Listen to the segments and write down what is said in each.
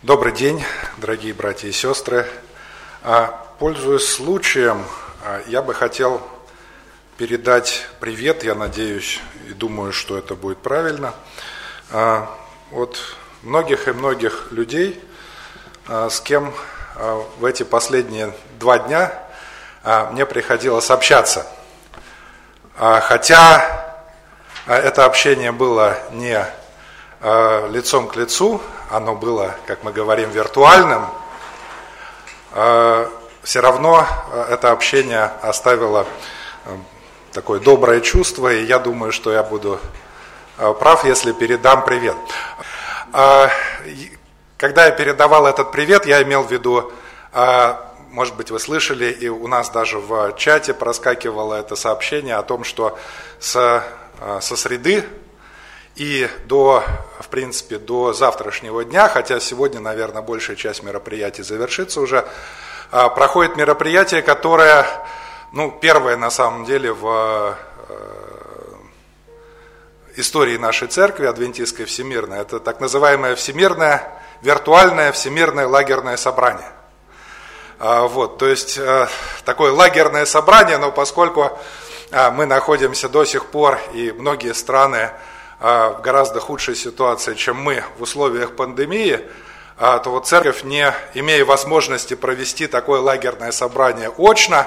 Добрый день, дорогие братья и сестры. Пользуясь случаем, я бы хотел передать привет, я надеюсь и думаю, что это будет правильно, от многих и многих людей, с кем в эти последние 2 дня мне приходилось общаться. Хотя это общение было не лицом к лицу, оно было, как мы говорим, виртуальным, все равно это общение оставило такое доброе чувство, и я думаю, что я буду прав, если передам привет. Когда я передавал этот привет, я имел в виду, может быть, вы слышали, и у нас даже в чате проскакивало это сообщение о том, что со среды и в принципе, до завтрашнего дня, хотя сегодня, наверное, большая часть мероприятий завершится уже, проходит мероприятие, которое, первое на самом деле в истории нашей церкви, адвентистской всемирной, это так называемое виртуальное всемирное лагерное собрание. То есть такое лагерное собрание, но поскольку мы находимся до сих пор, и многие страны в гораздо худшей ситуации, чем мы в условиях пандемии, то церковь, не имея возможности провести такое лагерное собрание очно,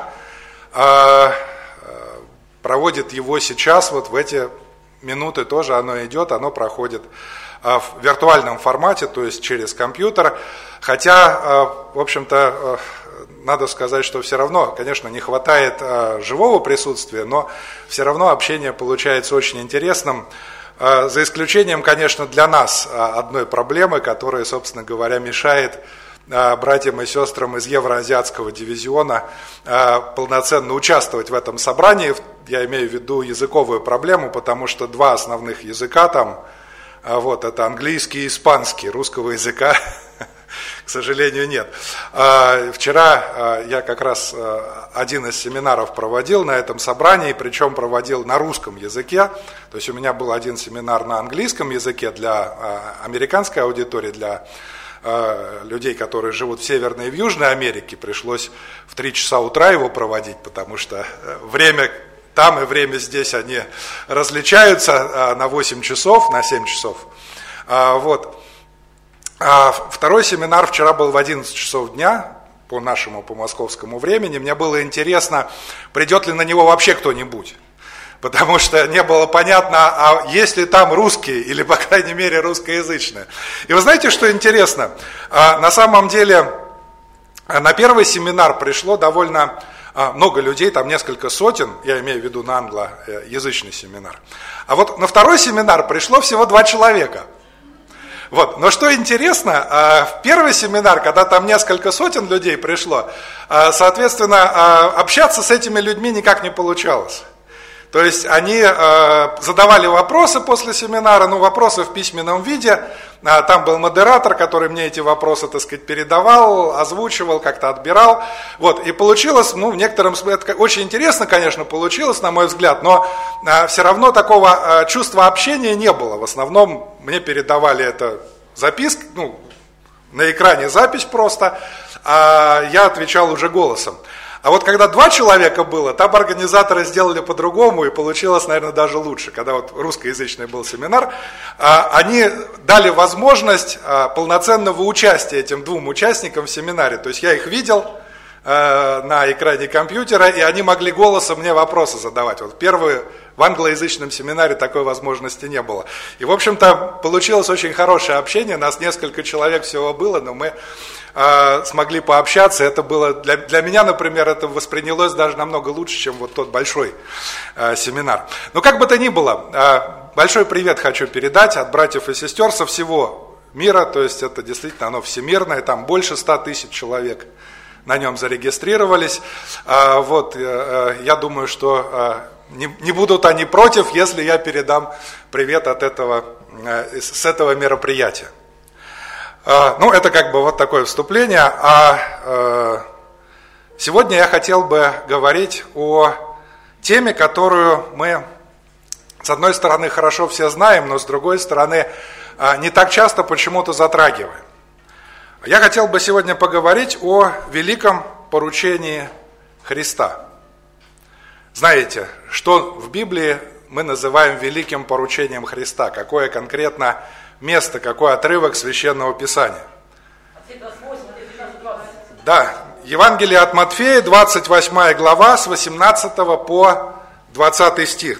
проводит его сейчас, в эти минуты тоже оно идет, оно проходит в виртуальном формате, то есть через компьютер, хотя, в общем-то, надо сказать, что все равно, конечно, не хватает живого присутствия, но все равно общение получается очень интересным, за исключением, конечно, для нас одной проблемы, которая, собственно говоря, мешает братьям и сестрам из Евроазиатского дивизиона полноценно участвовать в этом собрании. Я имею в виду языковую проблему, потому что 2 основных языка там, это английский и испанский, русского языка, к сожалению, нет. Вчера я как раз один из семинаров проводил на этом собрании, причем проводил на русском языке. То есть у меня был один семинар на английском языке для американской аудитории, для людей, которые живут в Северной и в Южной Америке. Пришлось в 3 часа утра его проводить, потому что время там и время здесь, они различаются на 8 часов, на 7 часов. Второй семинар вчера был в 11 часов дня, по московскому времени. Мне было интересно, придет ли на него вообще кто-нибудь. Потому что не было понятно, есть ли там русские, или, по крайней мере, русскоязычные. И вы знаете, что интересно? На самом деле, на первый семинар пришло довольно много людей, там несколько сотен, я имею в виду на англоязычный семинар. А на второй семинар пришло всего 2 человека. Но что интересно, в первый семинар, когда там несколько сотен людей пришло, соответственно, общаться с этими людьми никак не получалось. То есть они задавали вопросы после семинара, вопросы в письменном виде. Там был модератор, который мне эти вопросы, передавал, озвучивал, как-то отбирал. И получилось, в некотором смысле, это очень интересно, конечно, получилось, на мой взгляд, но все равно такого чувства общения не было. В основном мне передавали это записки, на экране запись просто, а я отвечал уже голосом. А когда 2 человека было, там организаторы сделали по-другому, и получилось, наверное, даже лучше. Когда русскоязычный был семинар, они дали возможность полноценного участия этим 2 участникам в семинаре. То есть я их видел на экране компьютера, и они могли голосом мне вопросы задавать. Первый в англоязычном семинаре такой возможности не было. И, в общем-то, получилось очень хорошее общение, нас несколько человек всего было, но мы смогли пообщаться. Это было для меня, например, это воспринялось даже намного лучше, чем тот большой семинар. Но как бы то ни было, большой привет хочу передать от братьев и сестер со всего мира, то есть это действительно оно всемирное, там больше 100 тысяч человек на нем зарегистрировались. Я думаю, что не будут они против, если я передам привет с этого мероприятия. Это как бы такое вступление. Сегодня я хотел бы говорить о теме, которую мы, с одной стороны, хорошо все знаем, но с другой стороны, не так часто почему-то затрагиваем. Я хотел бы сегодня поговорить о великом поручении Христа. Знаете, что в Библии мы называем великим поручением Христа? Какое конкретно место, какой отрывок Священного Писания? Да, Евангелие от Матфея, 28 глава, с 18 по 20 стих.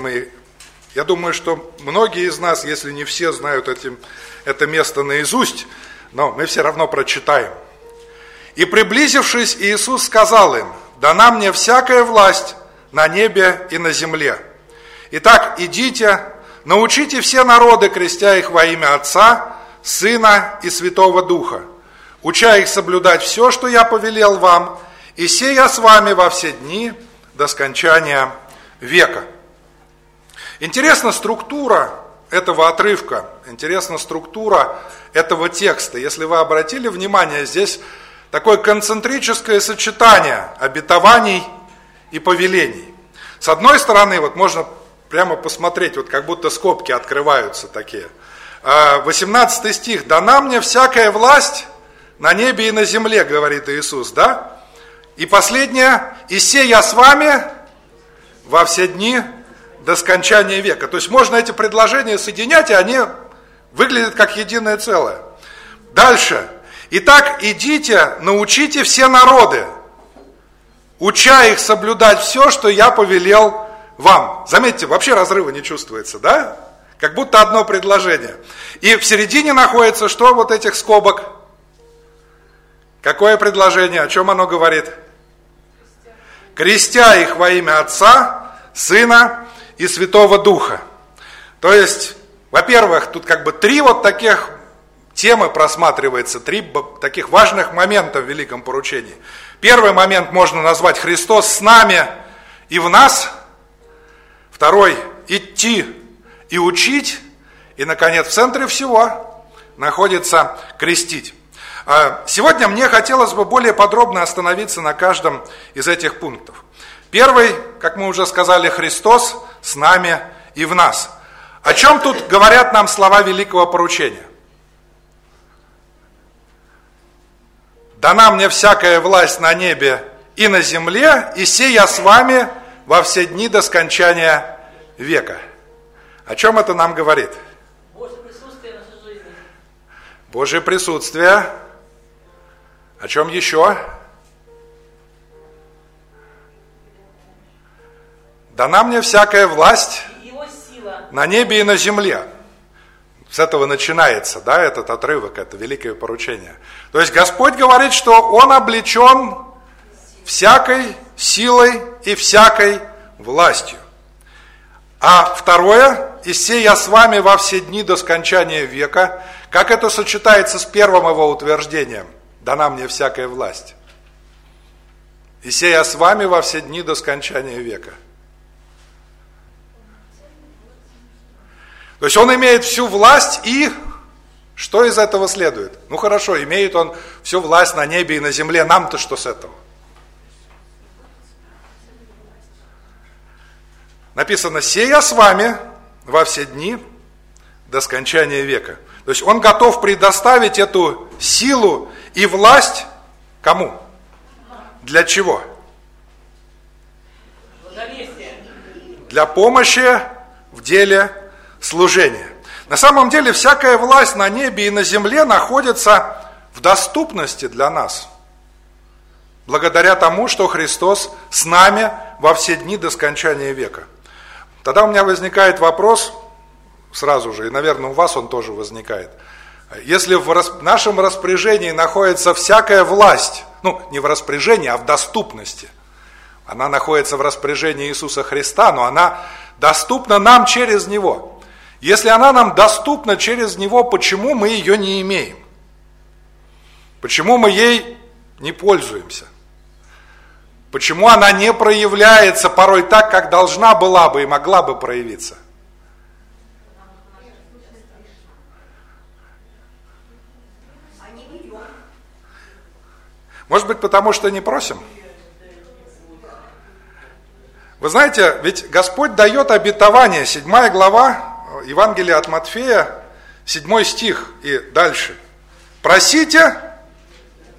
Я думаю, что многие из нас, если не все, знают это место наизусть, но мы все равно прочитаем. «И приблизившись, Иисус сказал им: дана мне всякая власть на небе и на земле. Итак, идите, научите все народы, крестя их во имя Отца, Сына и Святого Духа, уча их соблюдать все, что я повелел вам, и се я с вами во все дни до скончания века». Интересна структура этого отрывка, интересна структура этого текста. Если вы обратили внимание, здесь такое концентрическое сочетание обетований и повелений. С одной стороны, можно прямо посмотреть, как будто скобки открываются такие. 18 стих. «Дана мне всякая власть на небе и на земле», говорит Иисус, да? И последнее: «И се я с вами во все дни до скончания века». То есть можно эти предложения соединять, и они выглядят как единое целое. Дальше. «Итак, идите, научите все народы, уча их соблюдать все, что я повелел вам». Заметьте, вообще разрыва не чувствуется, да? Как будто одно предложение. И в середине находится что этих скобок? Какое предложение? О чем оно говорит? «Крестя их во имя Отца, Сына и Святого Духа». То есть, во-первых, тут три таких темы просматривается, 3 таких важных момента в великом поручении. Первый момент можно назвать: Христос с нами и в нас. Второй: идти и учить. И, наконец, в центре всего находится крестить. Сегодня мне хотелось бы более подробно остановиться на каждом из этих пунктов. Первый, как мы уже сказали, Христос с нами и в нас. О чем тут говорят нам слова великого поручения? «Дана мне всякая власть на небе и на земле, и се я с вами во все дни до скончания века». О чем это нам говорит? Божье присутствие в нашей жизни. Божье присутствие. О чем еще? «Дана мне всякая власть Его сила на небе и на земле». С этого начинается, этот отрывок, это великое поручение. То есть Господь говорит, что Он облечен всякой силой и всякой властью. А второе: «И се я с вами во все дни до скончания века». Как это сочетается с первым его утверждением? «Дана мне всякая власть». «И се я с вами во все дни до скончания века». То есть Он имеет всю власть, и что из этого следует? Хорошо, имеет Он всю власть на небе и на земле, нам-то что с этого? Написано: «се я с вами во все дни до скончания века». То есть Он готов предоставить эту силу и власть кому? Для чего? Для помощи в деле служения. На самом деле всякая власть на небе и на земле находится в доступности для нас, благодаря тому, что Христос с нами во все дни до скончания века. Тогда у меня возникает вопрос сразу же, и, наверное, у вас он тоже возникает. Если в нашем распоряжении находится всякая власть, не в распоряжении, а в доступности, она находится в распоряжении Иисуса Христа, но она доступна нам через Него. Если она нам доступна через Него, почему мы ее не имеем? Почему мы ей не пользуемся? Почему она не проявляется порой так, как должна была бы и могла бы проявиться? Может быть, потому что не просим? Вы знаете, ведь Господь дает обетование, 7 глава Евангелия от Матфея, 7 стих и дальше. «Просите,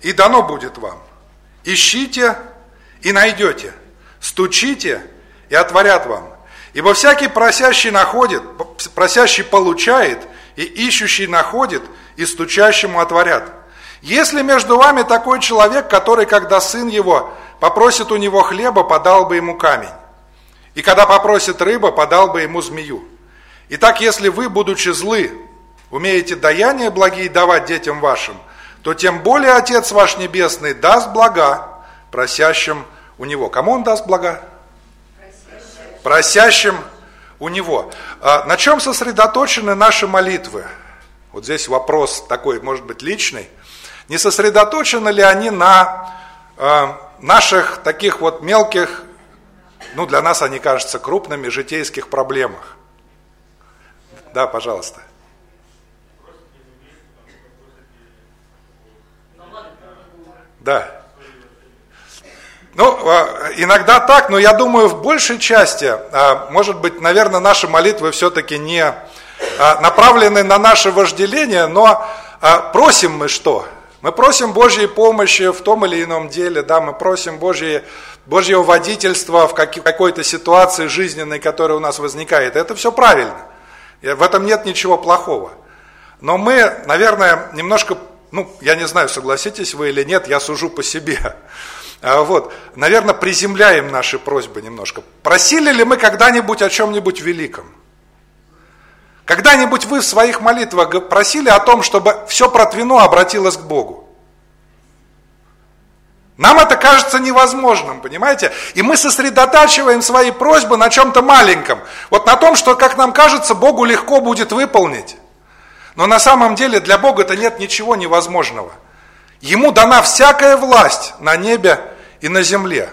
и дано будет вам. Ищите, и найдете. Стучите, и отворят вам. Ибо всякий просящий находит, просящий получает, и ищущий находит, и стучащему отворят. Если между вами такой человек, который, когда сын его попросит у него хлеба, подал бы ему камень, и когда попросит рыба, подал бы ему змею. Итак, если вы, будучи злы, умеете даяния благие давать детям вашим, то тем более Отец ваш Небесный даст блага просящим у Него. Кому Он даст блага? Просящим у Него. На чем сосредоточены наши молитвы? Вот здесь вопрос такой, может быть, личный. Не сосредоточены ли они на наших таких вот мелких, ну для нас они кажутся крупными, житейских проблемах? Да, пожалуйста. Да. Ну, иногда так, но я думаю, в большей части, может быть, наверное, наши молитвы все-таки не направлены на наше вожделение, но просим мы что? Мы просим Божьей помощи в том или ином деле, да, мы просим Божьего водительства в какой-то ситуации жизненной, которая у нас возникает. Это все правильно, в этом нет ничего плохого. Но мы, наверное, немножко, я не знаю, согласитесь вы или нет, я сужу по себе. Вот, наверное, приземляем наши просьбы немножко. Просили ли мы когда-нибудь о чем-нибудь великом? Когда-нибудь вы в своих молитвах просили о том, чтобы все протвино обратилось к Богу? Нам это кажется невозможным, понимаете? И мы сосредотачиваем свои просьбы на чем-то маленьком. Вот на том, что, как нам кажется, Богу легко будет выполнить. Но на самом деле для Бога-то нет ничего невозможного. Ему дана всякая власть на небе и на земле.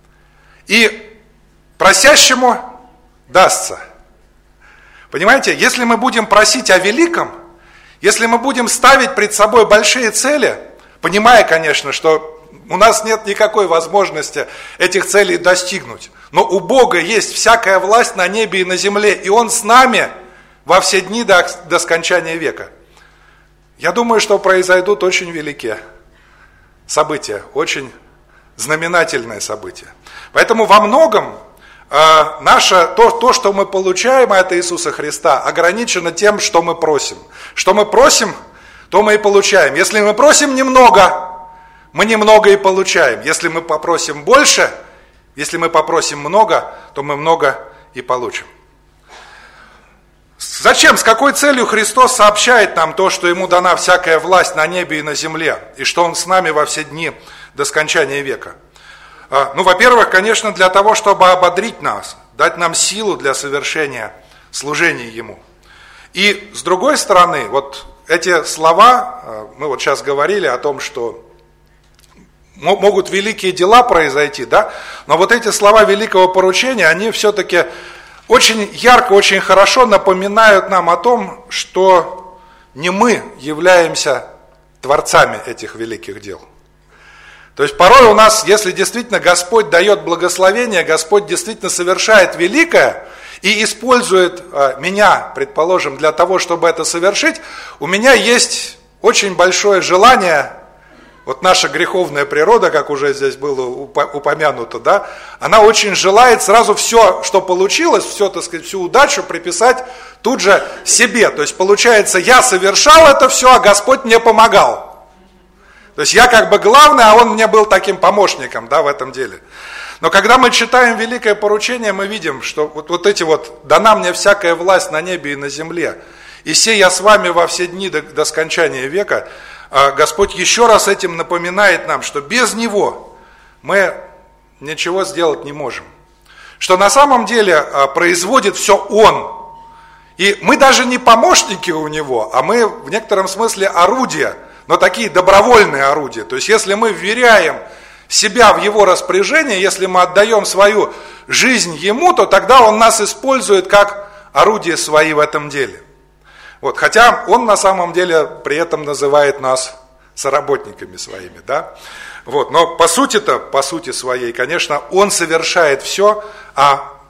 И просящему дастся. Понимаете, если мы будем просить о великом, если мы будем ставить пред собой большие цели, понимая, конечно, что у нас нет никакой возможности этих целей достигнуть, но у Бога есть всякая власть на небе и на земле, и Он с нами во все дни до скончания века. Я думаю, что произойдут очень великие события, очень знаменательные события. Поэтому во многом то, что мы получаем от Иисуса Христа, ограничено тем, что мы просим. Что мы просим, то мы и получаем. Если мы просим немного, мы немного и получаем. Если мы попросим больше, если мы попросим много, то мы много и получим. Зачем, с какой целью Христос сообщает нам то, что Ему дана всякая власть на небе и на земле, и что Он с нами во все дни до скончания века? Во-первых, конечно, для того, чтобы ободрить нас, дать нам силу для совершения служения Ему. И с другой стороны, вот эти слова, мы вот сейчас говорили о том, что могут великие дела произойти, да? Но вот эти слова великого поручения, они все-таки очень ярко, очень хорошо напоминают нам о том, что не мы являемся творцами этих великих дел. То есть порой у нас, если действительно Господь дает благословение, Господь действительно совершает великое и использует меня, предположим, для того, чтобы это совершить, у меня есть очень большое желание, вот наша греховная природа, как уже здесь было упомянуто, да, она очень желает сразу все, что получилось, все, так сказать, всю удачу приписать тут же себе. То есть получается, я совершал это все, а Господь мне помогал. То есть я как бы главный, а Он мне был таким помощником, да, в этом деле. Но когда мы читаем великое поручение, мы видим, что вот эти вот, дана мне всякая власть на небе и на земле, и сей я с вами во все дни до скончания века, Господь еще раз этим напоминает нам, что без Него мы ничего сделать не можем. Что на самом деле производит все Он. И мы даже не помощники у Него, а мы в некотором смысле орудия, но такие добровольные орудия. То есть если мы вверяем себя в Его распоряжение, если мы отдаем свою жизнь Ему, то тогда Он нас использует как орудие свои в этом деле. Вот, хотя Он на самом деле при этом называет нас соработниками своими, да? Вот, но по сути своей, конечно, Он совершает все, а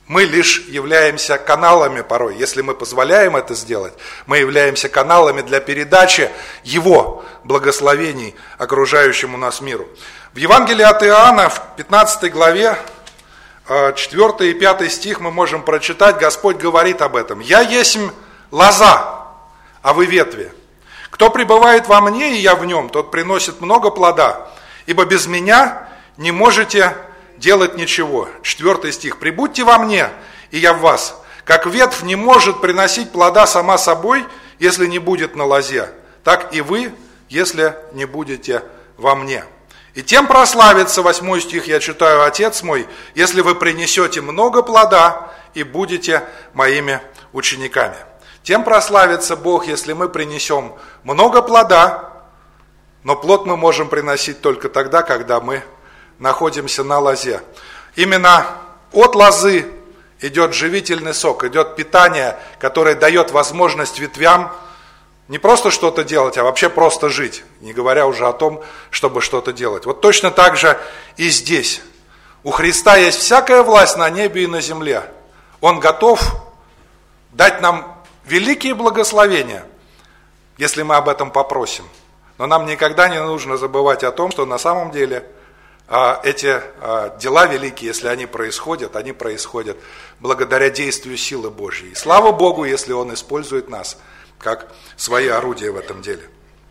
Мы лишь являемся каналами порой. Если мы позволяем это сделать, мы являемся каналами для передачи Его благословений окружающему нас миру. В Евангелии от Иоанна, в 15 главе, 4 и 5 стих мы можем прочитать, Господь говорит об этом. «Я есмь лоза, а вы ветви. Кто пребывает во мне, и я в нем, тот приносит много плода, ибо без меня не можете делать ничего». 4 стих. «Прибудьте во мне, и я в вас. Как ветвь не может приносить плода сама собой, если не будет на лозе, так и вы, если не будете во мне. И тем прославится», 8 стих я читаю, «Отец мой, если вы принесете много плода и будете моими учениками». Тем прославится Бог, если мы принесем много плода, но плод мы можем приносить только тогда, когда мы находимся на лозе. Именно от лозы идет живительный сок, идет питание, которое дает возможность ветвям не просто что-то делать, а вообще просто жить, не говоря уже о том, чтобы что-то делать. Вот точно так же и здесь. У Христа есть всякая власть на небе и на земле. Он готов дать нам великие благословения, если мы об этом попросим. Но нам никогда не нужно забывать о том, что на самом деле эти дела великие, если они происходят благодаря действию силы Божьей. И слава Богу, если Он использует нас как свои орудия в этом деле.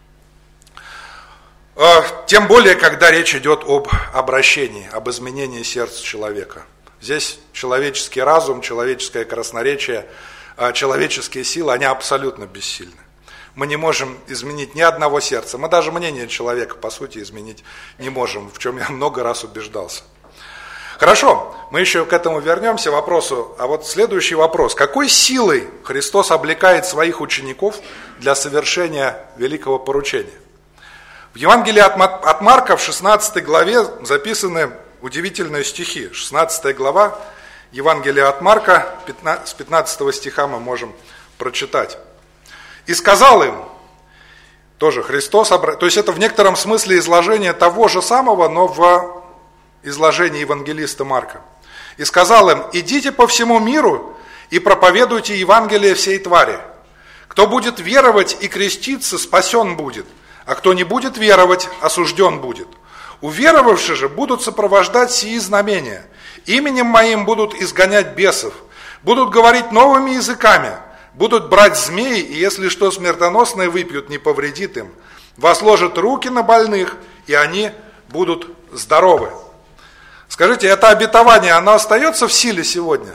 Тем более, когда речь идет об обращении, об изменении сердца человека. Здесь человеческий разум, человеческое красноречие, человеческие силы, они абсолютно бессильны. Мы не можем изменить ни одного сердца. Мы даже мнение человека, по сути, изменить не можем, в чем я много раз убеждался. Хорошо, мы еще к этому вернемся, вопросу. А вот следующий вопрос. Какой силой Христос облекает своих учеников для совершения великого поручения? В Евангелии от Марка в 16 главе записаны удивительные стихи. 16 глава Евангелия от Марка, с 15 стиха мы можем прочитать. «И сказал им», тоже Христос, то есть это в некотором смысле изложение того же самого, но в изложении евангелиста Марка. «И сказал им: идите по всему миру и проповедуйте Евангелие всей твари. Кто будет веровать и креститься, спасен будет, а кто не будет веровать, осужден будет. Уверовавшие же будут сопровождать сии знамения. Именем моим будут изгонять бесов, будут говорить новыми языками, будут брать змеи, и если что смертоносное выпьют, не повредит им. Возложат руки на больных, и они будут здоровы». Скажите, это обетование, оно остается в силе сегодня?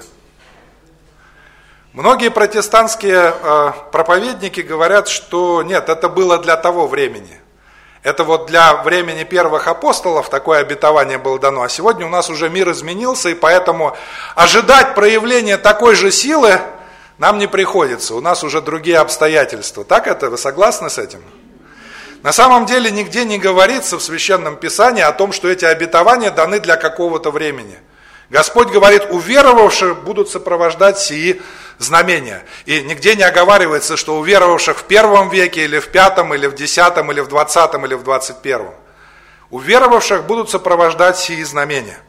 Многие протестантские проповедники говорят, что нет, это было для того времени. Это вот для времени первых апостолов такое обетование было дано, а сегодня у нас уже мир изменился, и поэтому ожидать проявления такой же силы нам не приходится, у нас уже другие обстоятельства. Так это? Вы согласны с этим? На самом деле нигде не говорится в Священном Писании о том, что эти обетования даны для какого-то времени. Господь говорит, уверовавшие будут сопровождать сии знамения. И нигде не оговаривается, что уверовавших в 1 веке, или в 5, или в 10, или в 20, или в 21. Уверовавших будут сопровождать сии знамения.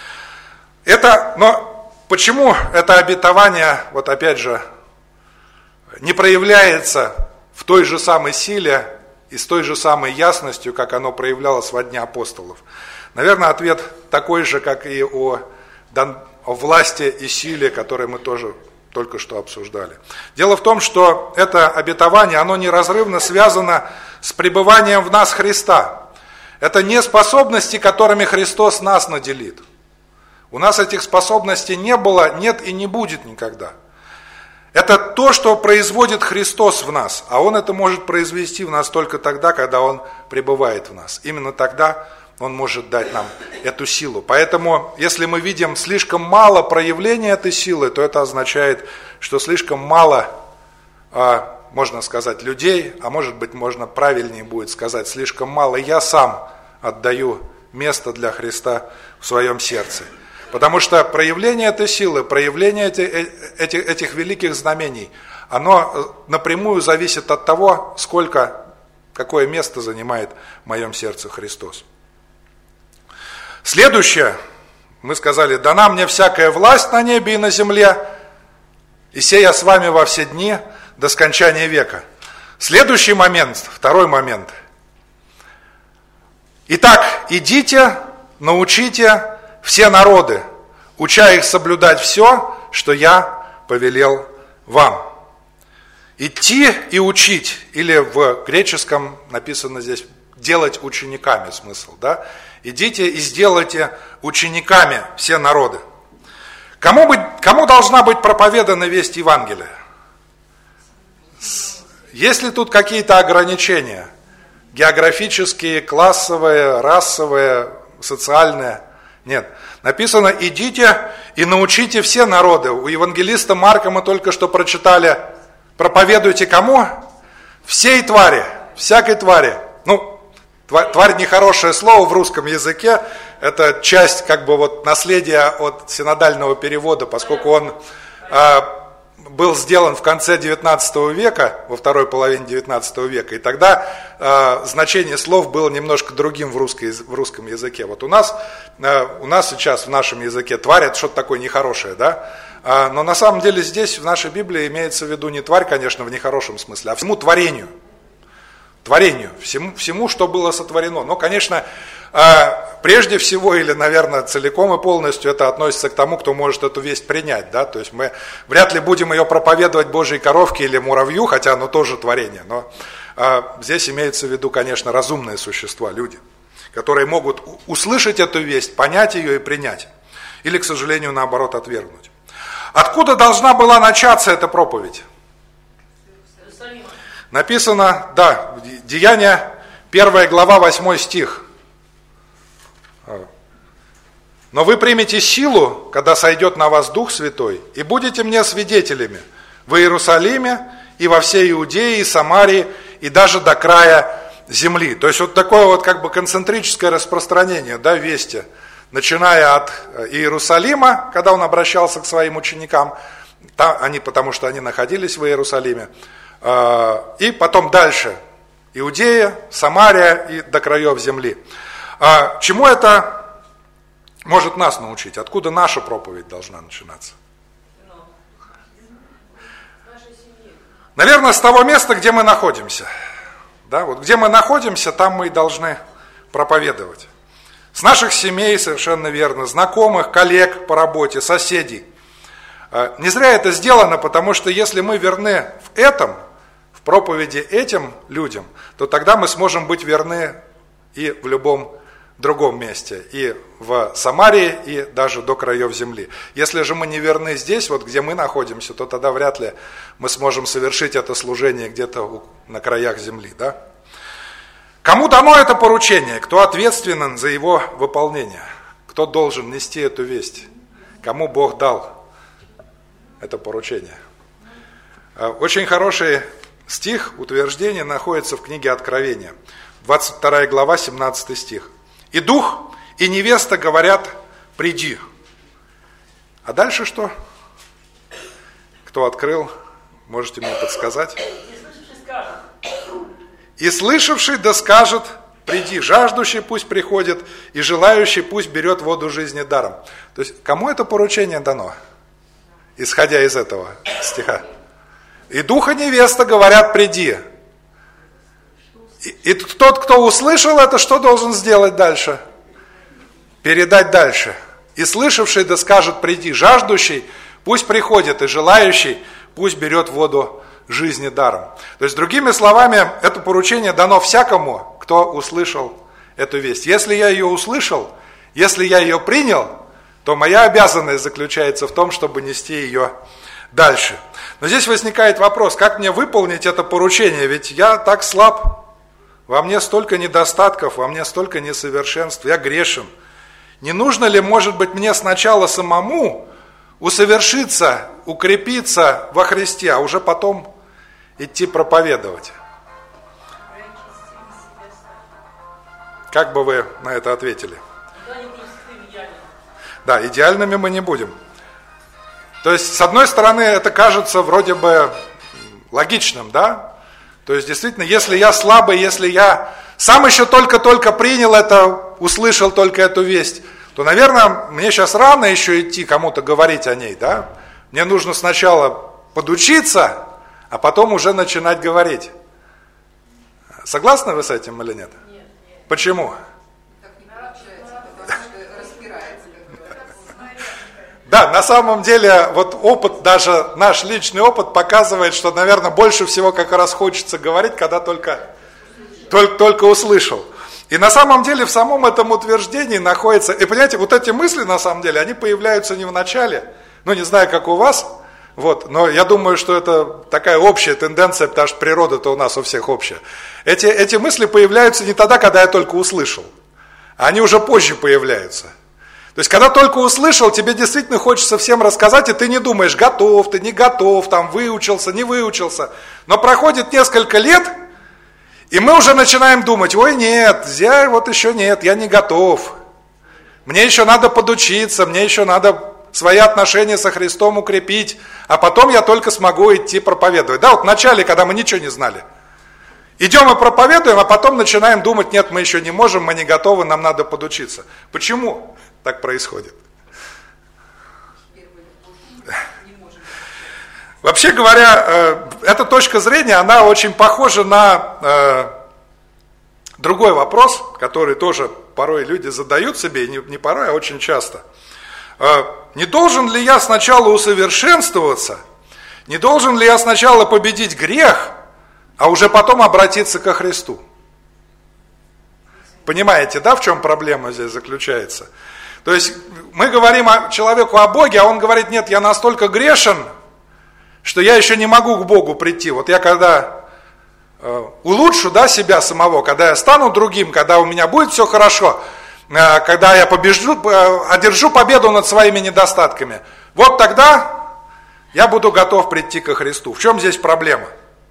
Но почему это обетование, вот опять же, не проявляется в той же самой силе и с той же самой ясностью, как оно проявлялось во дни апостолов? Наверное, ответ такой же, как и о власти и силе, которые мы тоже только что обсуждали. Дело в том, что это обетование, оно неразрывно связано с пребыванием в нас Христа. Это не способности, которыми Христос нас наделит. У нас этих способностей не было, нет и не будет никогда. Это то, что производит Христос в нас, а Он это может произвести в нас только тогда, когда Он пребывает в нас. Именно тогда Он может дать нам эту силу. Поэтому, если мы видим слишком мало проявления этой силы, то это означает, что слишком мало, можно сказать, людей, а может быть, можно правильнее будет сказать, слишком мало я сам отдаю место для Христа в своем сердце. Потому что проявление этой силы, проявление этих великих знамений, оно напрямую зависит от того, какое место занимает в моем сердце Христос. Следующее, мы сказали, дана мне всякая власть на небе и на земле, и сея с вами во все дни до скончания века. Следующий момент, второй момент. Итак, идите, научите все народы, уча их соблюдать все, что я повелел вам. Идти и учить, или в греческом написано здесь делать учениками смысл, да? Идите и сделайте учениками все народы. Кому должна быть проповедана весть Евангелия? Есть ли тут какие-то ограничения? Географические, классовые, расовые, социальные? Нет. Написано, идите и научите все народы. У евангелиста Марка мы только что прочитали, проповедуйте кому? Всей твари, всякой твари. Тварь нехорошее слово в русском языке, это часть наследия от синодального перевода, поскольку он был сделан в конце 19 века, во второй половине 19 века, и тогда значение слов было немножко другим в русском языке. Вот у нас сейчас в нашем языке тварь это что-то такое нехорошее, да? Но на самом деле здесь в нашей Библии имеется в виду не тварь, конечно, в нехорошем смысле, а всему творению. Всему, что было сотворено. Но, конечно, прежде всего, или, наверное, целиком и полностью это относится к тому, кто может эту весть принять. Да? То есть мы вряд ли будем ее проповедовать Божьей коровке или муравью, хотя оно тоже творение. Но здесь имеется в виду, конечно, разумные существа, люди, которые могут услышать эту весть, понять ее и принять. Или, к сожалению, наоборот, отвергнуть. Откуда должна была начаться эта проповедь? Написано, да, Деяния, 1 глава, 8 стих. «Но вы примете силу, когда сойдет на вас Дух Святой, и будете мне свидетелями в Иерусалиме и во всей Иудее и Самарии, и даже до края земли». То есть вот такое вот концентрическое распространение, да, вести, начиная от Иерусалима, когда он обращался к своим ученикам, потому что они находились в Иерусалиме, и потом дальше Иудея, Самария и до краев земли. Чему это может нас научить? Откуда наша проповедь должна начинаться? Наверное, с того места, где мы находимся. Да, вот где мы находимся, там мы и должны проповедовать. С наших семей, совершенно верно, знакомых, коллег по работе, соседей. Не зря это сделано, потому что если мы верны в этом, в проповеди этим людям, то тогда мы сможем быть верны и в любом другом месте, и в Самарии, и даже до краев земли. Если же мы не верны здесь, вот где мы находимся, то тогда вряд ли мы сможем совершить это служение где-то на краях земли. Да? Кому дано это поручение? Кто ответственен за его выполнение? Кто должен нести эту весть? Кому Бог дал это поручение? Очень хороший стих, утверждение находится в книге Откровения, 22 глава, 17 стих. «И дух, и невеста говорят, приди». А дальше что? Кто открыл, можете мне подсказать? «И слышавший да скажет, приди, жаждущий пусть приходит, и желающий пусть берет воду жизни даром». То есть, кому это поручение дано, исходя из этого стиха? «И дух и невеста говорят, приди». И тот, кто услышал это, что должен сделать дальше? Передать дальше. «И слышавший да скажет, приди, жаждущий пусть приходит, и желающий пусть берет воду жизни даром». То есть, другими словами, это поручение дано всякому, кто услышал эту весть. Если я ее услышал, если я ее принял, то моя обязанность заключается в том, чтобы нести ее дальше. Но здесь возникает вопрос, как мне выполнить это поручение, ведь я так слаб, во мне столько недостатков, во мне столько несовершенств, я грешен. Не нужно ли, может быть, мне сначала самому усовершиться, укрепиться во Христе, а уже потом идти проповедовать? Как бы вы на это ответили? Да, идеальными мы не будем. То есть, с одной стороны, это кажется вроде бы логичным, да? То есть, действительно, если я слабый, если я сам еще только-только принял это, услышал только эту весть, то, наверное, мне сейчас рано еще идти кому-то говорить о ней, да? Мне нужно сначала подучиться, а потом уже начинать говорить. Согласны вы с этим или нет? Нет. Почему? Так не получается, потому что распирается. Да, на самом деле, вот опыт, даже наш личный опыт показывает, что, наверное, больше всего как раз хочется говорить, когда только услышал. И на самом деле в самом этом утверждении находится, и понимаете, вот эти мысли, на самом деле, они появляются не в начале, ну не знаю, как у вас, вот, но я думаю, что это такая общая тенденция, потому что природа-то у нас у всех общая. Эти мысли появляются не тогда, когда я только услышал, а они уже позже появляются. То есть, когда только услышал, тебе действительно хочется всем рассказать, и ты не думаешь, готов ты, не готов, там, выучился, не выучился. Но проходит несколько лет, и мы уже начинаем думать, ой, нет, я вот еще нет, я не готов. Мне еще надо подучиться, мне еще надо свои отношения со Христом укрепить, а потом я только смогу идти проповедовать. Да, вот в начале, когда мы ничего не знали. Идем и проповедуем, а потом начинаем думать, нет, мы еще не можем, мы не готовы, нам надо подучиться. Почему так происходит? Вообще говоря, эта точка зрения, она очень похожа на другой вопрос, который тоже порой люди задают себе, и не порой, а очень часто. Не должен ли я сначала усовершенствоваться, не должен ли я сначала победить грех, а уже потом обратиться ко Христу? Понимаете, да, в чем проблема здесь заключается? То есть мы говорим человеку о Боге, а он говорит, нет, я настолько грешен, что я еще не могу к Богу прийти. Вот я когда улучшу, да, себя самого, когда я стану другим, когда у меня будет все хорошо, когда я одержу победу над своими недостатками, вот тогда я буду готов прийти ко Христу. В чем здесь проблема?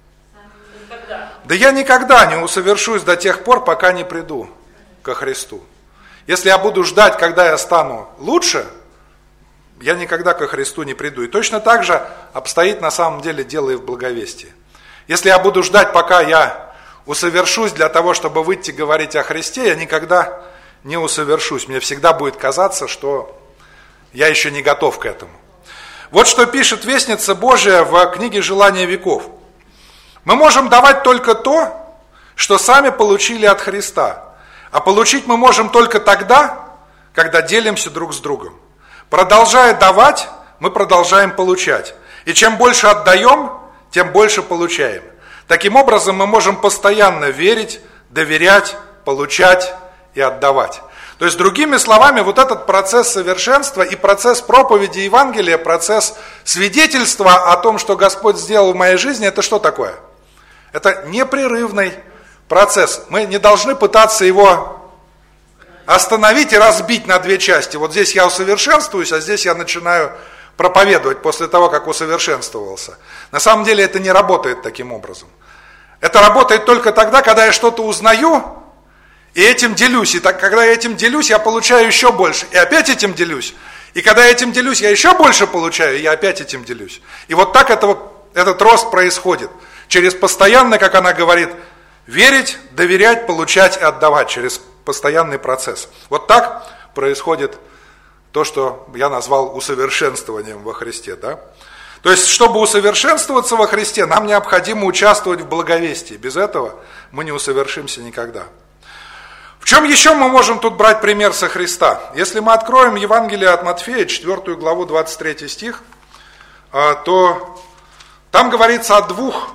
Да я никогда не усовершусь до тех пор, пока не приду ко Христу. Если я буду ждать, когда я стану лучше, я никогда ко Христу не приду. И точно так же обстоит на самом деле дело и в благовестии. Если я буду ждать, пока я усовершусь для того, чтобы выйти говорить о Христе, я никогда не усовершусь. Мне всегда будет казаться, что я еще не готов к этому. Вот что пишет Вестница Божия в книге «Желания веков». Мы можем давать только то, что сами получили от Христа. А получить мы можем только тогда, когда делимся друг с другом. Продолжая давать, мы продолжаем получать. И чем больше отдаем, тем больше получаем. Таким образом, мы можем постоянно верить, доверять, получать и отдавать. То есть, другими словами, вот этот процесс совершенства и процесс проповеди Евангелия, процесс свидетельства о том, что Господь сделал в моей жизни, это что такое? Это непрерывный процесс. Мы не должны пытаться его остановить и разбить на две части. Вот здесь я усовершенствуюсь, а здесь я начинаю проповедовать после того, как усовершенствовался. На самом деле это не работает таким образом. Это работает только тогда, когда я что-то узнаю и этим делюсь. И так, когда я этим делюсь, я получаю еще больше. И опять этим делюсь. И когда я этим делюсь, я еще больше получаю, и я опять этим делюсь. И вот так этот рост происходит. Через постоянно, как она говорит, верить, доверять, получать и отдавать. Через постоянный процесс. Вот так происходит то, что я назвал усовершенствованием во Христе. Да? То есть, чтобы усовершенствоваться во Христе, нам необходимо участвовать в благовестии. Без этого мы не усовершимся никогда. В чем еще мы можем тут брать пример со Христа? Если мы откроем Евангелие от Матфея, 4 главу, 23 стих, то там говорится о двух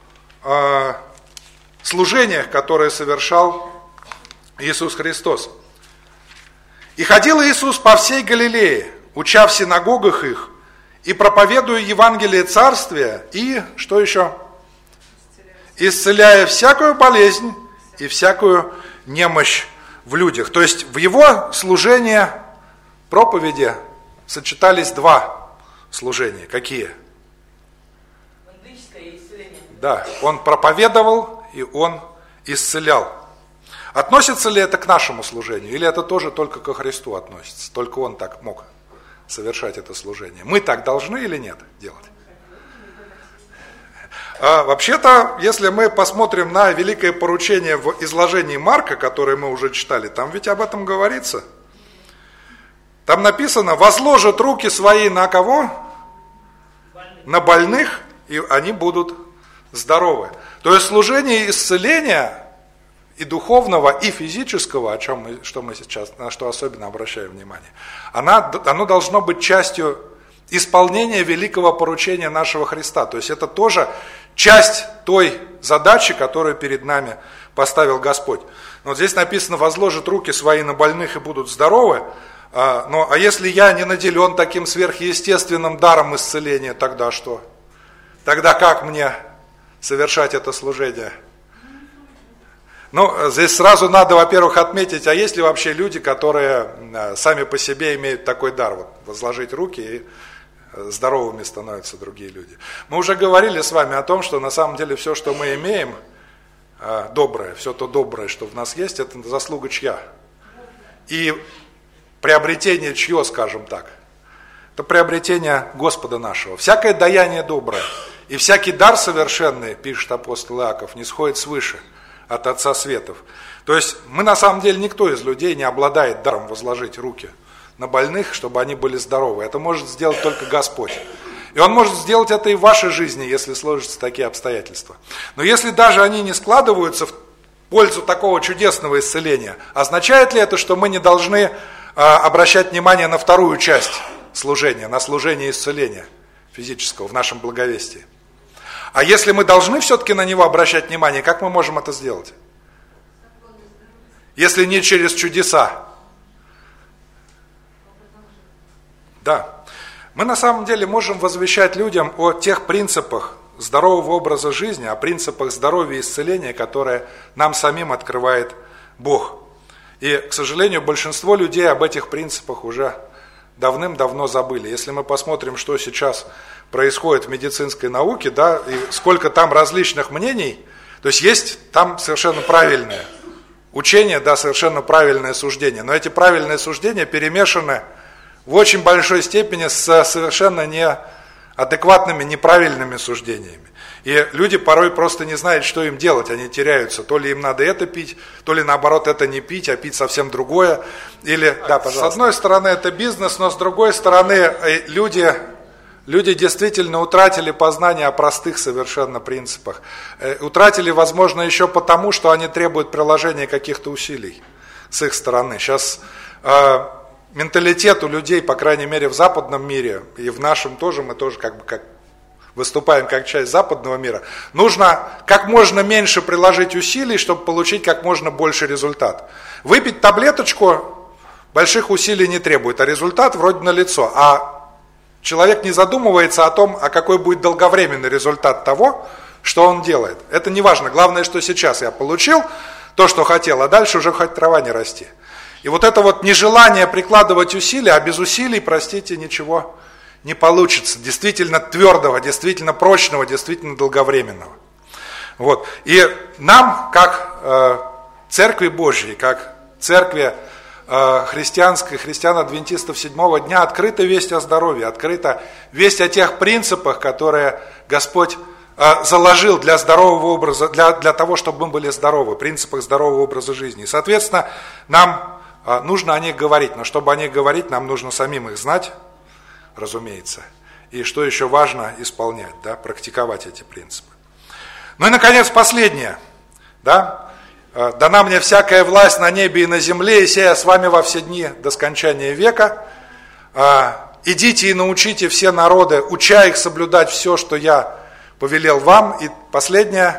служениях, которые совершал Иисус Христос. «И ходил Иисус по всей Галилее, уча в синагогах их, и проповедуя Евангелие Царствия, и, что еще? Исцеляя всякую болезнь и всякую немощь в людях». То есть в его служении, проповеди сочетались два служения. Какие? Владыческое исцеление. Да, он проповедовал и он исцелял. Относится ли это к нашему служению, или это тоже только ко Христу относится? Только он так мог совершать это служение. Мы так должны или нет делать? Вообще-то, если мы посмотрим на великое поручение в изложении Марка, которое мы уже читали, там ведь об этом говорится. Там написано, возложат руки свои на кого? На больных, и они будут здоровы. То есть служение исцеления и духовного, и физического, что мы сейчас, на что особенно обращаем внимание, оно должно быть частью исполнения великого поручения нашего Христа. То есть это тоже часть той задачи, которую перед нами поставил Господь. Но вот здесь написано, возложат руки свои на больных и будут здоровы. А если я не наделен таким сверхъестественным даром исцеления, тогда что? Тогда как мне совершать это служение? Здесь сразу надо, во-первых, отметить, а есть ли вообще люди, которые сами по себе имеют такой дар, вот, возложить руки, и здоровыми становятся другие люди. Мы уже говорили с вами о том, что на самом деле все, что мы имеем, доброе, все то доброе, что в нас есть, это заслуга чья? И приобретение чье, скажем так? Это приобретение Господа нашего. Всякое даяние доброе и всякий дар совершенный, пишет апостол Иаков, не сходит свыше от Отца Светов. То есть мы на самом деле, никто из людей не обладает даром возложить руки на больных, чтобы они были здоровы. Это может сделать только Господь. И Он может сделать это и в вашей жизни, если сложатся такие обстоятельства. Но если даже они не складываются в пользу такого чудесного исцеления, означает ли это, что мы не должны обращать внимание на вторую часть служения, на служение исцеления физического в нашем благовестии? А если мы должны все-таки на него обращать внимание, как мы можем это сделать? Если не через чудеса. Да. Мы на самом деле можем возвещать людям о тех принципах здорового образа жизни, о принципах здоровья и исцеления, которые нам самим открывает Бог. И, к сожалению, большинство людей об этих принципах уже давным-давно забыли. Если мы посмотрим, что сейчас происходит в медицинской науке, да, и сколько там различных мнений, то есть там совершенно правильное учение, да, совершенно правильное суждение, но эти правильные суждения перемешаны в очень большой степени с совершенно неадекватными, неправильными суждениями. И люди порой просто не знают, что им делать, они теряются. То ли им надо это пить, то ли наоборот это не пить, а пить совсем другое. Или, да, пожалуйста. С одной стороны это бизнес, но с другой стороны люди действительно утратили познание о простых совершенно принципах. Утратили, возможно, еще потому, что они требуют приложения каких-то усилий с их стороны. Сейчас менталитет у людей, по крайней мере в западном мире, и в нашем тоже, мы тоже как выступаем как часть западного мира, нужно как можно меньше приложить усилий, чтобы получить как можно больше результат. Выпить таблеточку больших усилий не требует, а результат вроде налицо. А человек не задумывается о том, а какой будет долговременный результат того, что он делает. Это не важно. Главное, что сейчас я получил то, что хотел, а дальше уже хоть трава не расти. И вот это вот нежелание прикладывать усилия, а без усилий, простите, ничего не получится. Действительно твердого, действительно прочного, действительно долговременного. Вот. И нам, как Церкви Божьей, как Церкви христианской, христиан-адвентистов седьмого дня, открыта весть о здоровье, открыта весть о тех принципах, которые Господь заложил для здорового образа, для того, чтобы мы были здоровы, принципах здорового образа жизни. И, соответственно, нам нужно о них говорить, но чтобы о них говорить, нам нужно самим их знать, разумеется. И что еще важно, исполнять, да, практиковать эти принципы. Ну и, наконец, последнее. Да? «Дана мне всякая власть на небе и на земле, и сея с вами во все дни до скончания века. Идите и научите все народы, уча их соблюдать все, что я повелел вам». И последнее.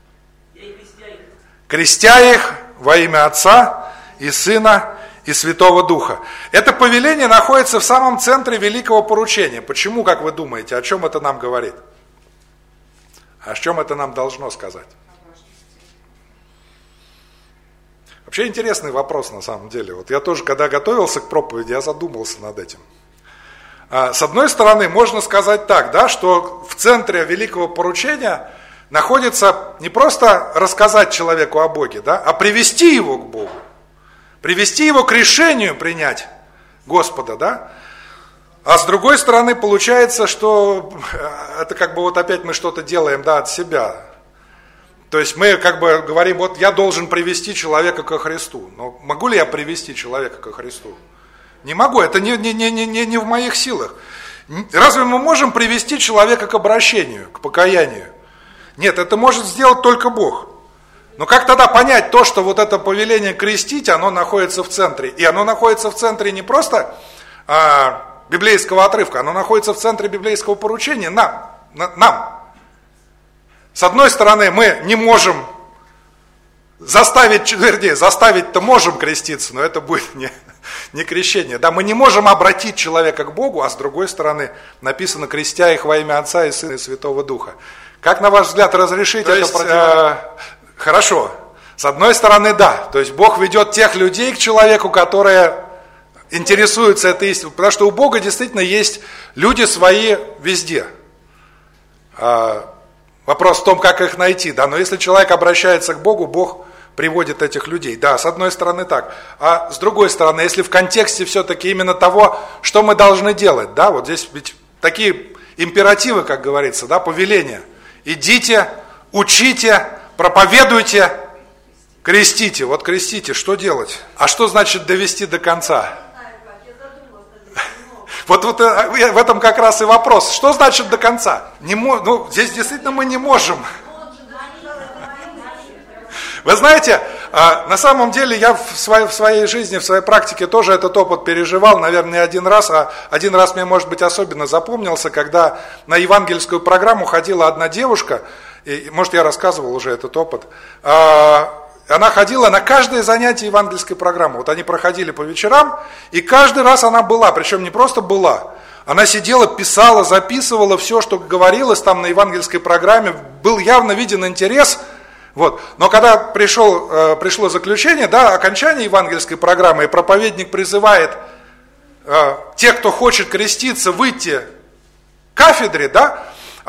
«Крестя их во имя Отца и Сына и Святого Духа». Это повеление находится в самом центре великого поручения. Почему, как вы думаете, о чем это нам говорит? О чем это нам должно сказать? Вообще интересный вопрос на самом деле. Вот я тоже, когда готовился к проповеди, я задумался над этим. С одной стороны, можно сказать так, да, что в центре великого поручения находится не просто рассказать человеку о Боге, да, а привести его к Богу. Привести его к решению принять Господа, да? А с другой стороны, получается, что это как бы вот опять мы что-то делаем, да, от себя. То есть мы как бы говорим, вот я должен привести человека ко Христу. Но могу ли я привести человека ко Христу? Не могу, это не в моих силах. Разве мы можем привести человека к обращению, к покаянию? Нет, это может сделать только Бог. Но как тогда понять то, что вот это повеление крестить, оно находится в центре? И оно находится в центре не просто библейского отрывка, оно находится в центре библейского поручения нам. С одной стороны, мы не можем заставить-то можем креститься, но это будет не крещение. Да, мы не можем обратить человека к Богу, а с другой стороны написано: крестя их во имя Отца и Сына и Святого Духа. Как, на ваш взгляд, разрешить это? Хорошо. С одной стороны, да. То есть Бог ведет тех людей к человеку, которые интересуются этой истиной. Потому что у Бога действительно есть люди свои везде. Вопрос в том, как их найти. Да? Но если человек обращается к Богу, Бог приводит этих людей. Да, с одной стороны так. А с другой стороны, если в контексте все-таки именно того, что мы должны делать. Да? Вот здесь ведь такие императивы, как говорится, да, повеления. Идите, учите, проповедуйте, крестите. Вот крестите, что делать? А что значит довести до конца? Вот в этом как раз и вопрос. Что значит до конца? Здесь действительно мы не можем. Вы знаете, на самом деле я в своей жизни, в своей практике тоже этот опыт переживал, наверное, не один раз, а один раз мне, может быть, особенно запомнился, когда на евангельскую программу ходила одна девушка, и, может, я рассказывал уже этот опыт, она ходила на каждое занятие евангельской программы. Вот они проходили по вечерам, и каждый раз она была, причем не просто была, она сидела, писала, записывала все, что говорилось там на евангельской программе, был явно виден интерес. Вот. Но когда пришло заключение, да, окончание евангельской программы, и проповедник призывает тех, кто хочет креститься, выйти к кафедре, да,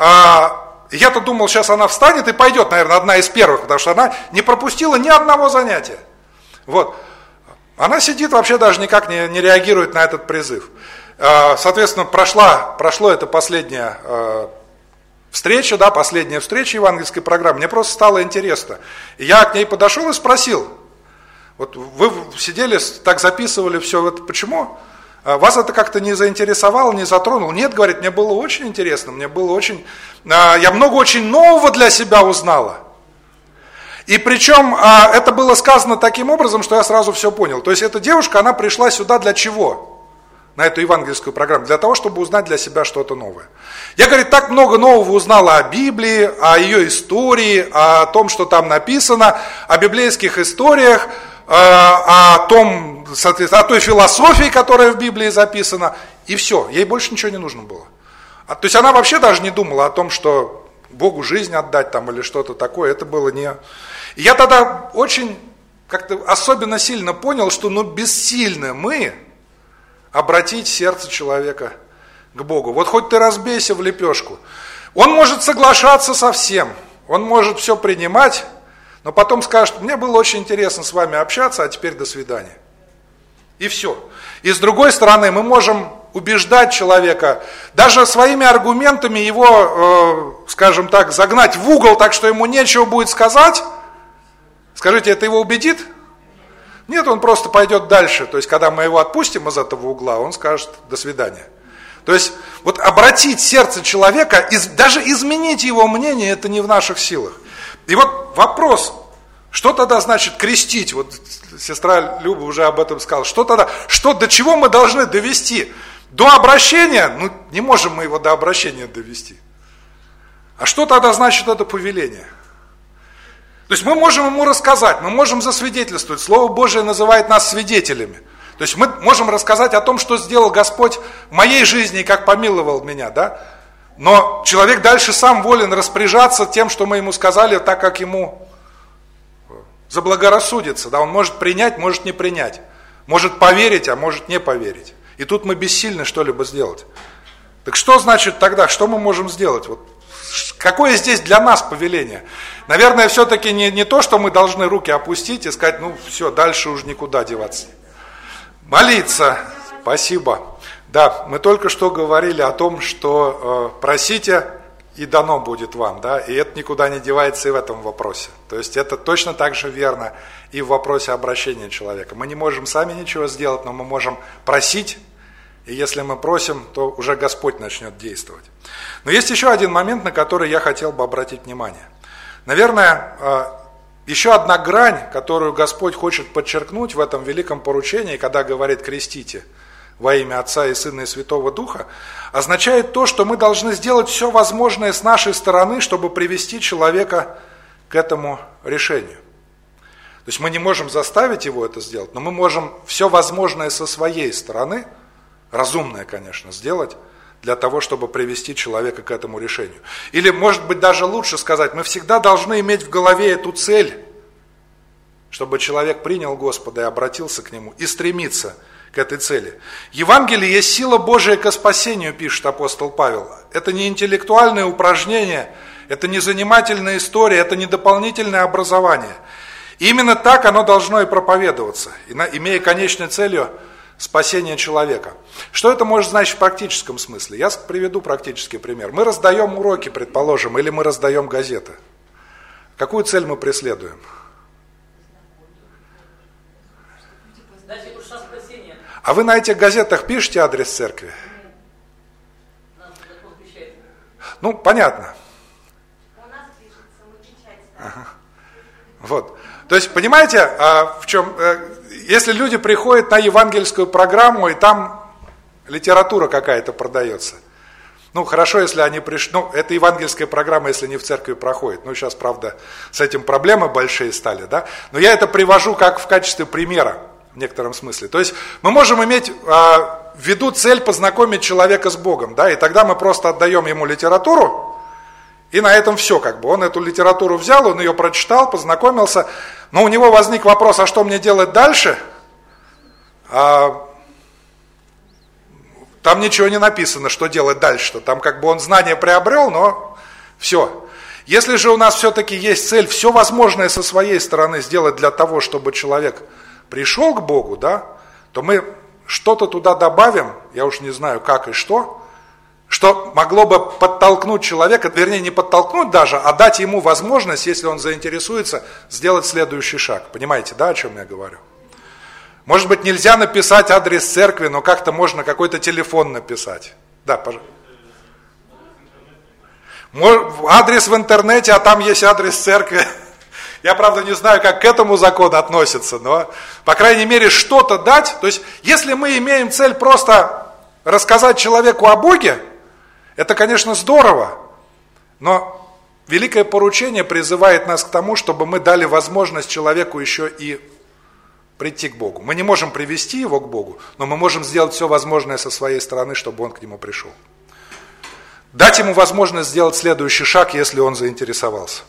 я-то думал, сейчас она встанет и пойдет, наверное, одна из первых, потому что она не пропустила ни одного занятия. Вот. Она сидит, вообще даже никак не реагирует на этот призыв. Соответственно, прошло это последнее встреча, да, последняя встреча евангельской программы, мне просто стало интересно. И я к ней подошел и спросил: вот вы сидели, так записывали все, это почему? Вас это как-то не заинтересовало, не затронуло? Нет, говорит, мне было очень интересно, я много очень нового для себя узнала. И причем это было сказано таким образом, что я сразу все понял. То есть эта девушка, она пришла сюда для чего? На эту евангельскую программу, для того, чтобы узнать для себя что-то новое. Я, говорит, так много нового узнала о Библии, о ее истории, о том, что там написано, о библейских историях, о той философии, которая в Библии записана, и все, ей больше ничего не нужно было. То есть она вообще даже не думала о том, что Богу жизнь отдать там или что-то такое, это было не... И я тогда очень, как-то особенно сильно понял, что бессильны мы обратить сердце человека к Богу. Вот хоть ты разбейся в лепешку. Он может соглашаться со всем, он может все принимать, но потом скажет: мне было очень интересно с вами общаться, а теперь до свидания. И все. И с другой стороны, мы можем убеждать человека, даже своими аргументами его, скажем так, загнать в угол, так что ему нечего будет сказать. Скажите, это его убедит? Нет, он просто пойдет дальше. То есть, когда мы его отпустим из этого угла, он скажет: до свидания. То есть, вот обратить сердце человека, даже изменить его мнение, это не в наших силах. И вот вопрос, что тогда значит крестить? Вот сестра Люба уже об этом сказала. Что тогда, до чего мы должны довести? До обращения? Не можем мы его до обращения довести. А что тогда значит это повеление? То есть мы можем ему рассказать, мы можем засвидетельствовать. Слово Божие называет нас свидетелями. То есть мы можем рассказать о том, что сделал Господь в моей жизни и как помиловал меня, да? Но человек дальше сам волен распоряжаться тем, что мы ему сказали, так как ему заблагорассудится. Да? Он может принять, может не принять. Может поверить, а может не поверить. И тут мы бессильны что-либо сделать. Так что значит тогда, что мы можем сделать? Вот какое здесь для нас повеление? Наверное, все-таки не то, что мы должны руки опустить и сказать: все, дальше уже никуда деваться. Молиться. Спасибо. Да, мы только что говорили о том, что просите, и дано будет вам, да, и это никуда не девается и в этом вопросе. То есть это точно так же верно и в вопросе обращения человека. Мы не можем сами ничего сделать, но мы можем просить, и если мы просим, то уже Господь начнет действовать. Но есть еще один момент, на который я хотел бы обратить внимание. Наверное, еще одна грань, которую Господь хочет подчеркнуть в этом великом поручении, когда говорит «крестите во имя Отца и Сына и Святого Духа», означает то, что мы должны сделать все возможное с нашей стороны, чтобы привести человека к этому решению. То есть мы не можем заставить его это сделать, но мы можем все возможное со своей стороны, разумное, конечно, сделать, для того, чтобы привести человека к этому решению. Или, может быть, даже лучше сказать, мы всегда должны иметь в голове эту цель, чтобы человек принял Господа и обратился к Нему, и стремиться к этой цели. Евангелие есть сила Божия ко спасению, пишет апостол Павел. Это не интеллектуальное упражнение, это не занимательная история, это не дополнительное образование. И именно так оно должно и проповедоваться, имея конечной целью спасение человека. Что это может значить в практическом смысле? Я приведу практический пример. Мы раздаем уроки, предположим, или мы раздаем газеты. Какую цель мы преследуем? А вы на этих газетах пишете адрес церкви? Ну, понятно. У нас пишется, мы печать ставим. Ага. Вот. То есть, понимаете, в чем... Если люди приходят на евангельскую программу, и там литература какая-то продается. Ну, хорошо, если они пришли... Ну, это евангельская программа, если не в церкви проходит. Ну, сейчас, правда, с этим проблемы большие стали, да? Но я это привожу как в качестве примера, в некотором смысле. То есть, мы можем иметь в виду цель познакомить человека с Богом, да? И тогда мы просто отдаем ему литературу, и на этом все, как бы. Он эту литературу взял, он ее прочитал, познакомился, но у него возник вопрос, а что мне делать дальше? Там ничего не написано, что делать дальше-то. Там как бы он знания приобрел, но все. Если же у нас все-таки есть цель все возможное со своей стороны сделать для того, чтобы человек пришел к Богу, да, то мы что-то туда добавим, я уж не знаю как и что могло бы подтолкнуть человека, вернее не подтолкнуть даже, а дать ему возможность, если он заинтересуется, сделать следующий шаг. Понимаете, да, о чем я говорю? Может быть, нельзя написать адрес церкви, но как-то можно какой-то телефон написать. Да, пожалуйста. Адрес в интернете, а там есть адрес церкви. Я, правда, не знаю, как к этому закону относится, но, по крайней мере, что-то дать. То есть, если мы имеем цель просто рассказать человеку о Боге, это, конечно, здорово, но великое поручение призывает нас к тому, чтобы мы дали возможность человеку еще и прийти к Богу. Мы не можем привести его к Богу, но мы можем сделать все возможное со своей стороны, чтобы он к нему пришел. Дать ему возможность сделать следующий шаг, если он заинтересовался.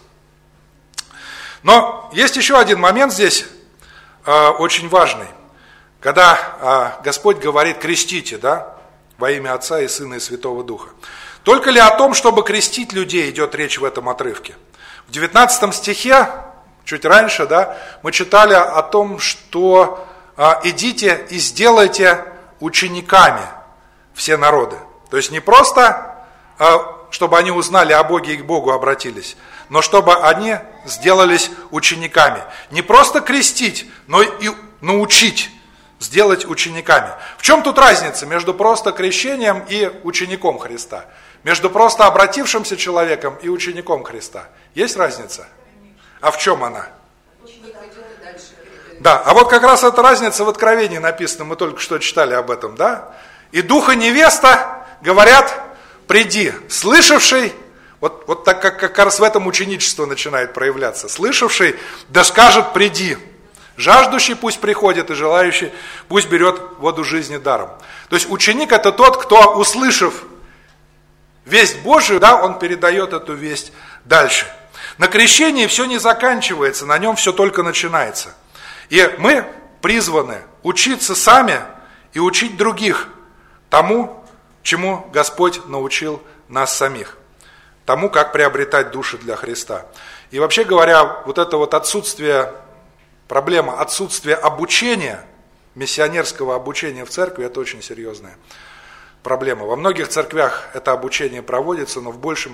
Но есть еще один момент здесь очень важный. Когда Господь говорит «крестите», да, во имя Отца и Сына и Святого Духа. Только ли о том, чтобы крестить людей, идет речь в этом отрывке? В 19 стихе, чуть раньше, да, мы читали о том, что идите и сделайте учениками все народы. То есть не просто, чтобы они узнали о Боге и к Богу обратились, но чтобы они сделались учениками. Не просто крестить, но и научить, сделать учениками. В чем тут разница между просто крещением и учеником Христа? Между просто обратившимся человеком и учеником Христа. Есть разница? А в чем она? Да, а вот как раз эта разница в Откровении написана, мы только что читали об этом, да? И дух и невеста говорят, приди. Слышавший, вот так как раз в этом ученичество начинает проявляться. Слышавший, да скажет, приди. Жаждущий пусть приходит, и желающий пусть берет воду жизни даром. То есть ученик это тот, кто, услышав весть Божию, да, он передает эту весть дальше. На крещении все не заканчивается, на нем все только начинается. И мы призваны учиться сами и учить других тому, чему Господь научил нас самих. Тому, как приобретать души для Христа. И вообще говоря, вот это вот отсутствие, проблема отсутствия обучения, миссионерского обучения в церкви, это очень серьезная проблема. Во многих церквях это обучение проводится, но в большем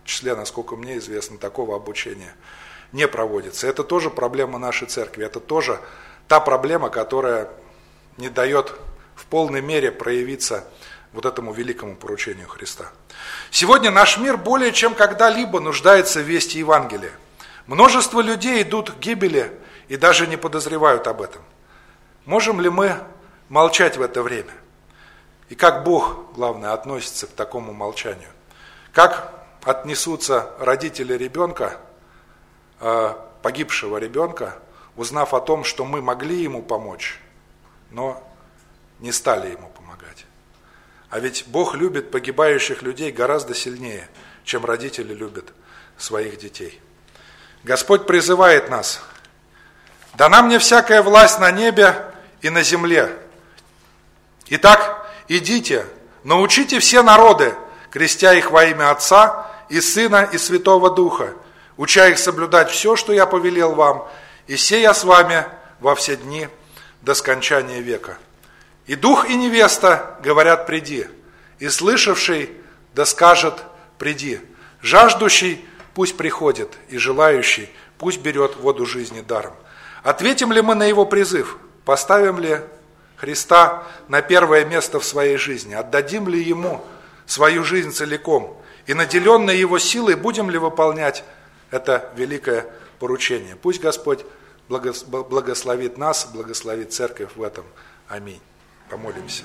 числе, насколько мне известно, такого обучения не проводится. Это тоже проблема нашей церкви, это тоже та проблема, которая не дает в полной мере проявиться вот этому великому поручению Христа. Сегодня наш мир более чем когда-либо нуждается в вести Евангелия. Множество людей идут к гибели и даже не подозревают об этом. Можем ли мы молчать в это время? И как Бог, главное, относится к такому молчанию? Как отнесутся родители ребенка, погибшего ребенка, узнав о том, что мы могли ему помочь, но не стали ему помогать? А ведь Бог любит погибающих людей гораздо сильнее, чем родители любят своих детей. Господь призывает нас: «Дана мне всякая власть на небе и на земле. Итак, идите, научите все народы, крестя их во имя Отца и Сына и Святого Духа, уча их соблюдать все, что я повелел вам, и сея с вами во все дни до скончания века. И Дух, и невеста говорят: приди, и слышавший да скажет: приди, жаждущий пусть приходит, и желающий пусть берет воду жизни даром». Ответим ли мы на его призыв? Поставим ли Христа на первое место в своей жизни? Отдадим ли ему свою жизнь целиком? И наделенные его силой будем ли выполнять это великое поручение? Пусть Господь благословит нас, благословит церковь в этом. Аминь. Помолимся.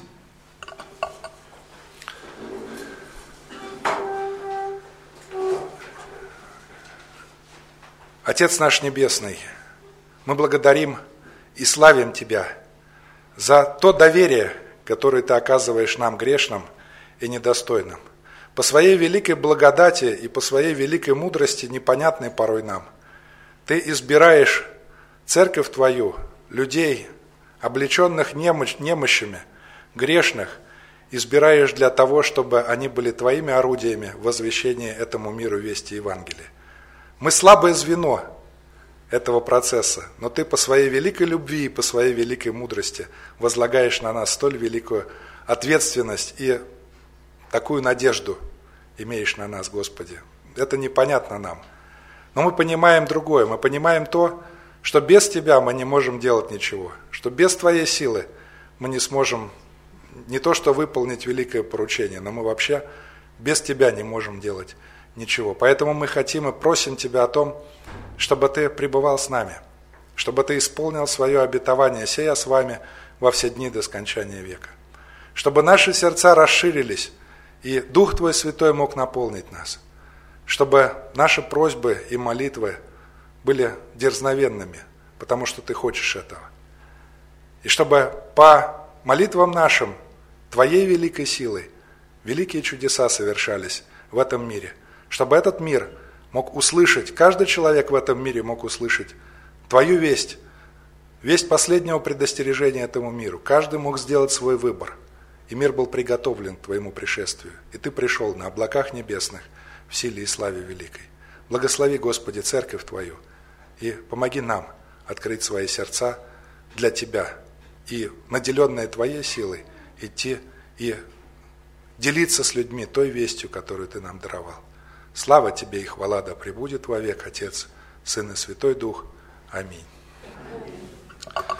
Отец наш Небесный, мы благодарим и славим Тебя за то доверие, которое Ты оказываешь нам, грешным и недостойным. По своей великой благодати и по своей великой мудрости, непонятной порой нам, Ты избираешь церковь Твою, людей, облеченных немощами, грешных, избираешь для того, чтобы они были Твоими орудиями в возвещении этому миру вести Евангелия. Мы слабое звено этого процесса, но Ты по своей великой любви и по своей великой мудрости возлагаешь на нас столь великую ответственность и такую надежду имеешь на нас, Господи. Это непонятно нам, но мы понимаем другое, мы понимаем то, что без Тебя мы не можем делать ничего, что без Твоей силы мы не сможем не то что выполнить великое поручение, но мы вообще без Тебя не можем делать ничего. Поэтому мы хотим и просим Тебя о том, чтобы Ты пребывал с нами, чтобы Ты исполнил свое обетование, сея с вами во все дни до скончания века. Чтобы наши сердца расширились, и Дух Твой Святой мог наполнить нас. Чтобы наши просьбы и молитвы были дерзновенными, потому что Ты хочешь этого. И чтобы по молитвам нашим, Твоей великой силой, великие чудеса совершались в этом мире. Чтобы этот мир мог услышать, каждый человек в этом мире мог услышать Твою весть, весть последнего предостережения этому миру. Каждый мог сделать свой выбор, и мир был приготовлен к Твоему пришествию. И Ты пришел на облаках небесных в силе и славе великой. Благослови, Господи, церковь Твою, и помоги нам открыть свои сердца для Тебя, и, наделенные Твоей силой, идти и делиться с людьми той вестью, которую Ты нам даровал. Слава Тебе и хвала да пребудет вовек, Отец, Сын и Святой Дух. Аминь.